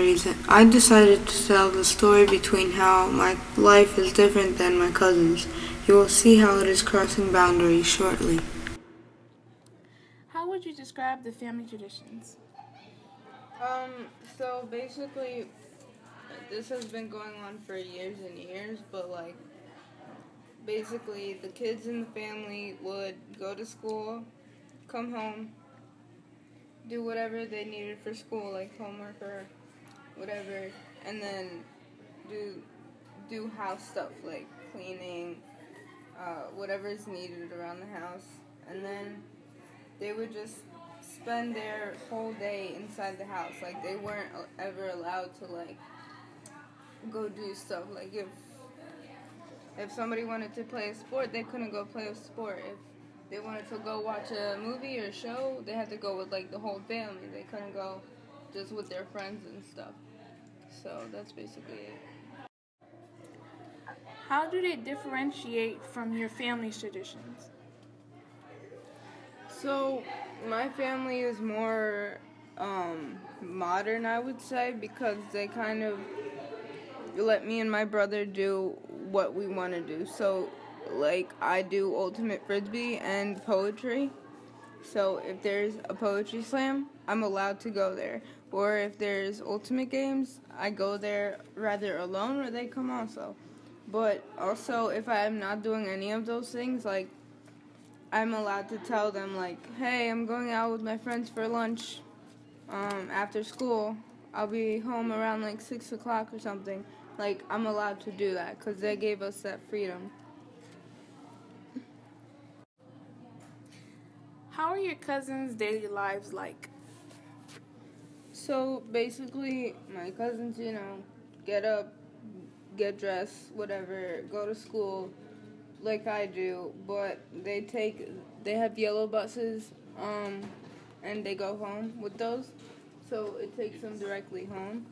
boundaries, I decided to tell the story between how my life is different than my cousin's. You will see how it is crossing boundaries shortly. How would you describe the family traditions? So basically, this has been going on for years and years, but basically, the kids in the family would go to school, come home, do whatever they needed for school, like homework or whatever, and then do house stuff like cleaning, whatever is needed around the house, and then they would just spend their whole day inside the house. Like they weren't ever allowed to go do stuff. Like if somebody wanted to play a sport, they couldn't go play a sport. If they wanted to go watch a movie or show, they had to go with the whole family. They couldn't go just with their friends and stuff. So that's basically it. How do they differentiate from your family's traditions? So my family is more modern, I would say, because they kind of let me and my brother do what we want to do. So, I do ultimate frisbee and poetry. So if there's a poetry slam, I'm allowed to go there. Or if there's ultimate games, I go there rather alone or they come also. But also, if I'm not doing any of those things, I'm allowed to tell them, hey, I'm going out with my friends for lunch after school. I'll be home around 6 o'clock or something. I'm allowed to do that because they gave us that freedom. How are your cousins' daily lives like? So basically, my cousins, get up, get dressed, whatever, go to school like I do, but they have yellow buses, and they go home with those, so it takes them directly home.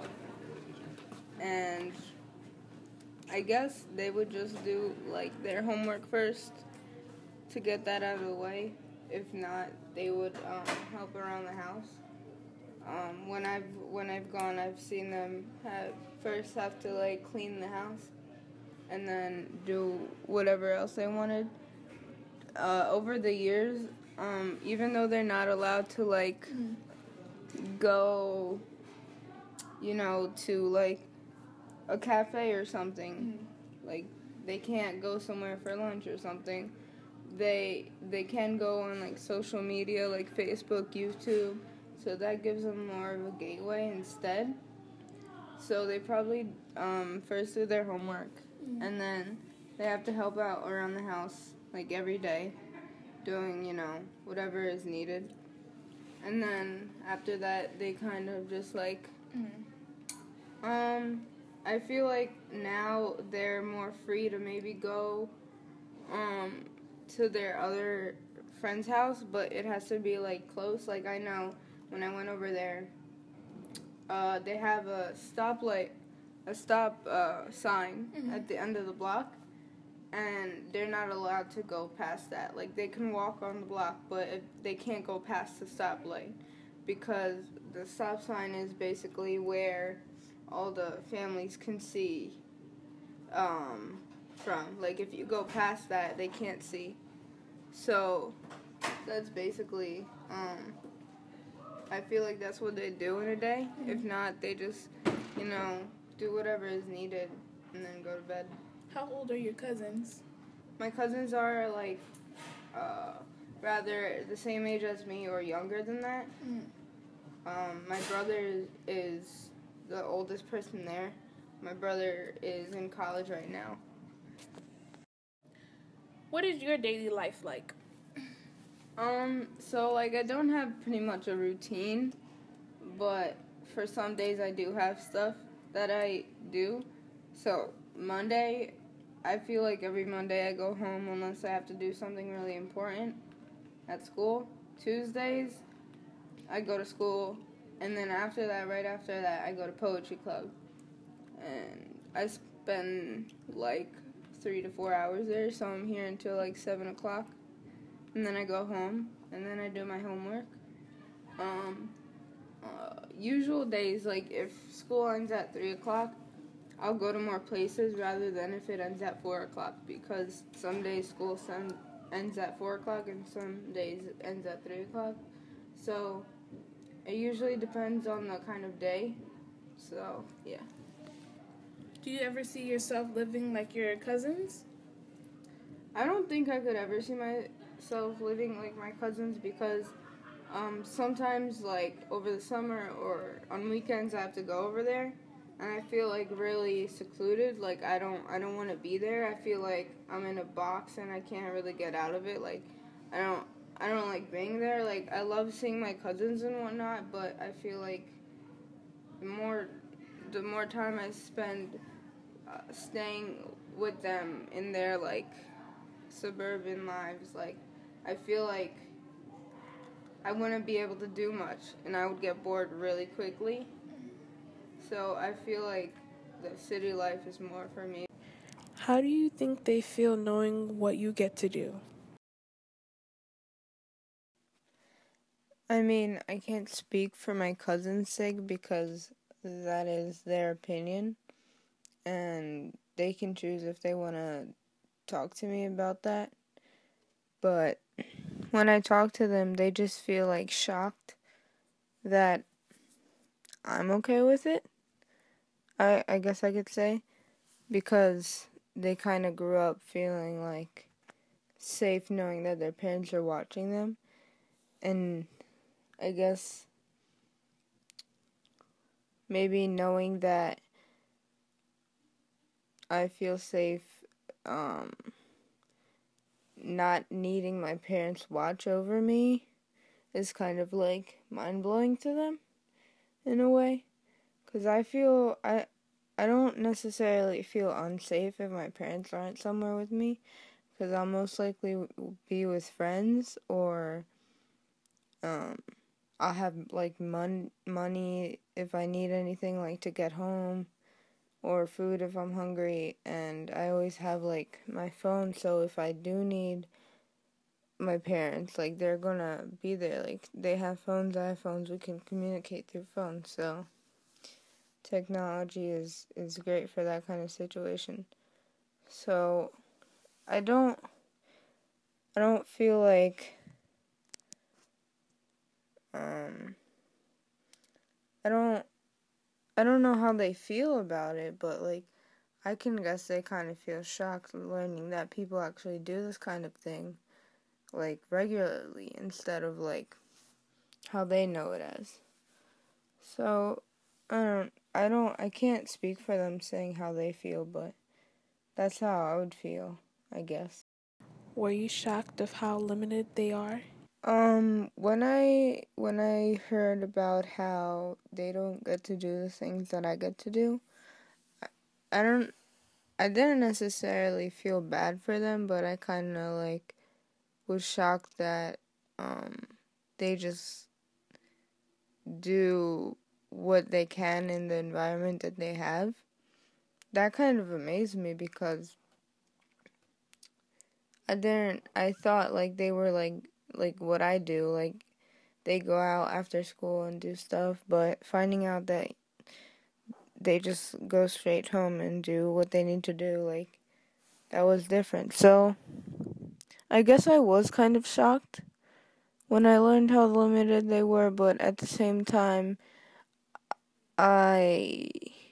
And I guess they would just do their homework first to get that out of the way. If not, they would help around the house. When I've gone, I've seen them first have to clean the house, and then do whatever else they wanted. Over the years, even though they're not allowed to go, to a cafe or something, they can't go somewhere for lunch or something. They can go on social media like Facebook, YouTube, so that gives them more of a gateway instead. So they probably first do their homework, and then they have to help out around the house every day, doing whatever is needed. And then after that, they kind of just I feel like now they're more free to maybe go to their other friend's house, but it has to be close. I know when I went over there, they have a stop sign at the end of the block, and they're not allowed to go past that. They can walk on the block, but they can't go past the stoplight because the stop sign is basically where all the families can see from. If you go past that, they can't see. So that's basically, I feel like that's what they do in a day. If not, they just, do whatever is needed and then go to bed. How old are your cousins? My cousins are rather the same age as me or younger than that. My brother is the oldest person there. My brother is in college right now. What is your daily life like? So I don't have pretty much a routine, but for some days I do have stuff that I do. So Monday, I feel like every Monday I go home unless I have to do something really important at school. Tuesdays, I go to school, and then right after that, I go to poetry club. And I spend 3 to 4 hours there, so I'm here until 7 o'clock. And then I go home, and then I do my homework. usual days, like if school ends at 3 o'clock, I'll go to more places rather than if it ends at 4 o'clock, because some days school ends at 4 o'clock and some days it ends at 3 o'clock. So it usually depends on the kind of day. So, yeah. Do you ever see yourself living like your cousins? I don't think I could ever see myself living like my cousins, because sometimes, like, over the summer or on weekends, I have to go over there, and I feel like really secluded. Like, I don't want to be there. I feel like I'm in a box and I can't really get out of it. Like, I don't like being there. Like, I love seeing my cousins and whatnot, but I feel like the more time I spend staying with them in their, like, suburban lives, like, I feel like I wouldn't be able to do much, and I would get bored really quickly. So I feel like the city life is more for me. How do you think they feel knowing what you get to do? I mean, I can't speak for my cousin's sake because that is their opinion, and they can choose if they want to talk to me about that. But when I talk to them, they just feel like shocked that I'm okay with it. I guess I could say, because they kind of grew up feeling like safe knowing that their parents are watching them, and I guess maybe knowing that I feel safe not needing my parents' watch over me is kind of like mind-blowing to them in a way, because I don't necessarily feel unsafe if my parents aren't somewhere with me, because I'll most likely be with friends, or I'll have like money if I need anything, like to get home, or food if I'm hungry, and I always have like my phone, so if I do need my parents, like, they're gonna be there. Like, they have phones, I have phones, we can communicate through phones, so technology is great for that kind of situation. So I don't feel like I don't know how they feel about it, but like, I can guess they kind of feel shocked learning that people actually do this kind of thing, like, regularly, instead of like how they know it as. So I can't speak for them saying how they feel, but that's how I would feel, I guess. Were you shocked of how limited they are? When I heard about how they don't get to do the things that I get to do, I don't I didn't necessarily feel bad for them, but I kind of like was shocked that they just do what they can in the environment that they have. That kind of amazed me, because I thought like they were like what I do, like they go out after school and do stuff, but finding out that they just go straight home and do what they need to do, like, that was different. So I guess I was kind of shocked when I learned how limited they were, but at the same time, I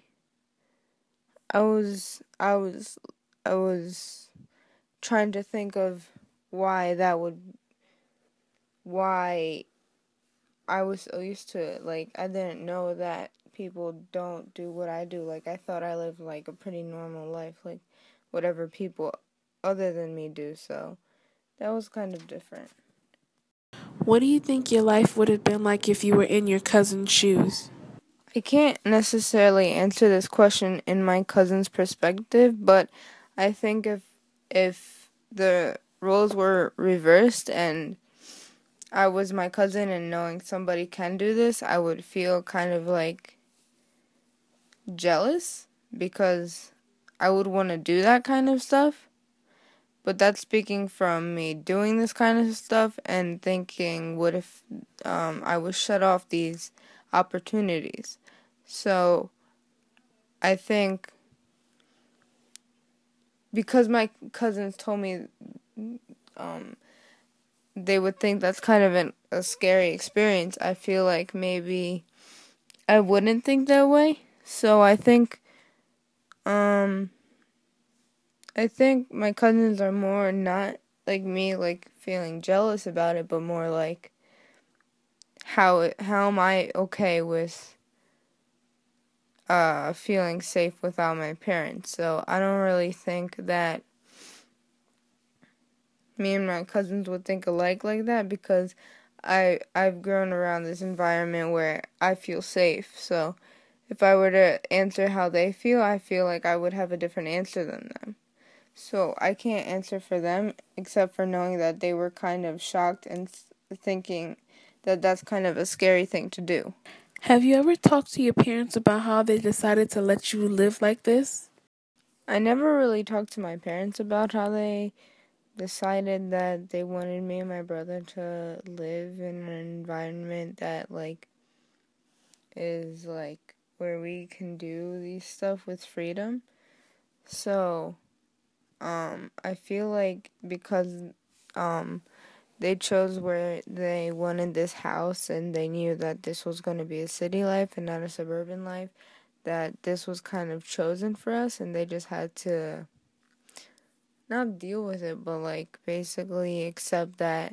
I was I was I was trying to think of why I was so used to it. Like, I didn't know that people don't do what I do. Like, I thought I lived like a pretty normal life, like whatever people other than me do. So that was kind of different. What do you think your life would have been like if you were in your cousin's shoes? I can't necessarily answer this question in my cousin's perspective, but I think if the roles were reversed and I was my cousin and knowing somebody can do this, I would feel kind of like jealous, because I would want to do that kind of stuff. But that's speaking from me doing this kind of stuff and thinking, what if I was shut off these opportunities. So I think because my cousins told me they would think that's kind of a scary experience, I feel like maybe I wouldn't think that way. So I think my cousins are more not like me, like feeling jealous about it, but more like how am I okay with feeling safe without my parents. So I don't really think that me and my cousins would think alike like that because I've grown around this environment where I feel safe. So if I were to answer how they feel, I feel like I would have a different answer than them. So I can't answer for them except for knowing that they were kind of shocked and thinking that that's kind of a scary thing to do. Have you ever talked to your parents about how they decided to let you live like this? I never really talked to my parents about how they decided that they wanted me and my brother to live in an environment that is where we can do these stuff with freedom. So, I feel like because they chose where they wanted this house and they knew that this was going to be a city life and not a suburban life, that this was kind of chosen for us and they just had to not deal with it, but basically accept that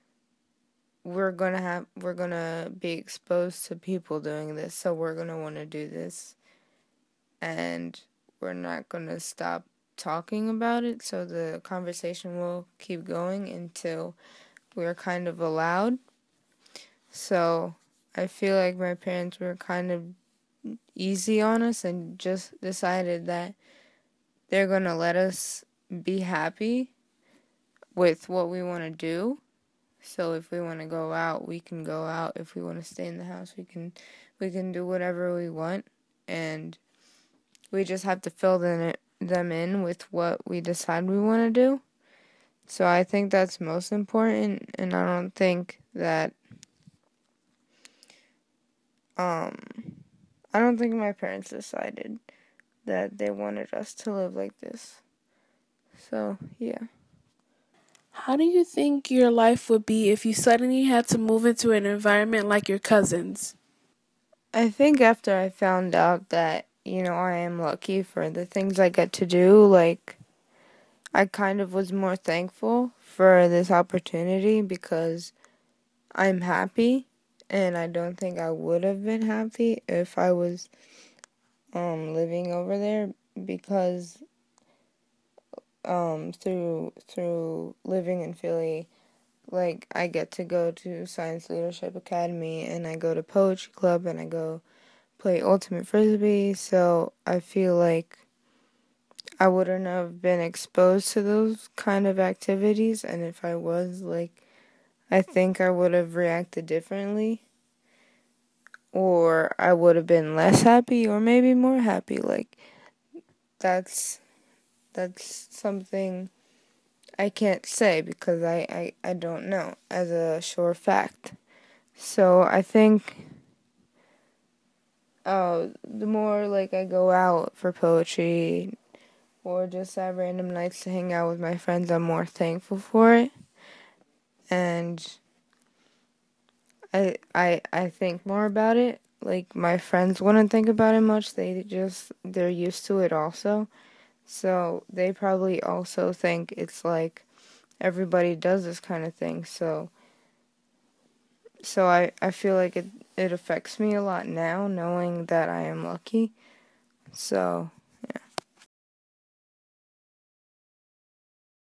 we're gonna be exposed to people doing this, so we're gonna want to do this, and we're not gonna stop talking about it. So the conversation will keep going until we're kind of allowed. So I feel like my parents were kind of easy on us and just decided that they're gonna let us be happy with what we want to do. So if we want to go out, we can go out. If we want to stay in the house, we can do whatever we want, and we just have to fill them in with what we decide we want to do. So I think that's most important, and I don't think that I don't think my parents decided that they wanted us to live like this. So, yeah. How do you think your life would be if you suddenly had to move into an environment like your cousins? I think after I found out that, I am lucky for the things I get to do, I kind of was more thankful for this opportunity because I'm happy, and I don't think I would have been happy if I was living over there because through living in Philly, I get to go to Science Leadership Academy and I go to Poetry Club and I go play Ultimate Frisbee, so I feel like I wouldn't have been exposed to those kind of activities, and if I was, I think I would have reacted differently, or I would have been less happy, or maybe more happy. That's something I can't say because I don't know as a sure fact. So I think the more I go out for poetry or just have random nights to hang out with my friends, I'm more thankful for it. And I think more about it. My friends wouldn't think about it much. They're used to it also. So they probably also think it's everybody does this kind of thing. So I feel like it affects me a lot now knowing that I am lucky. So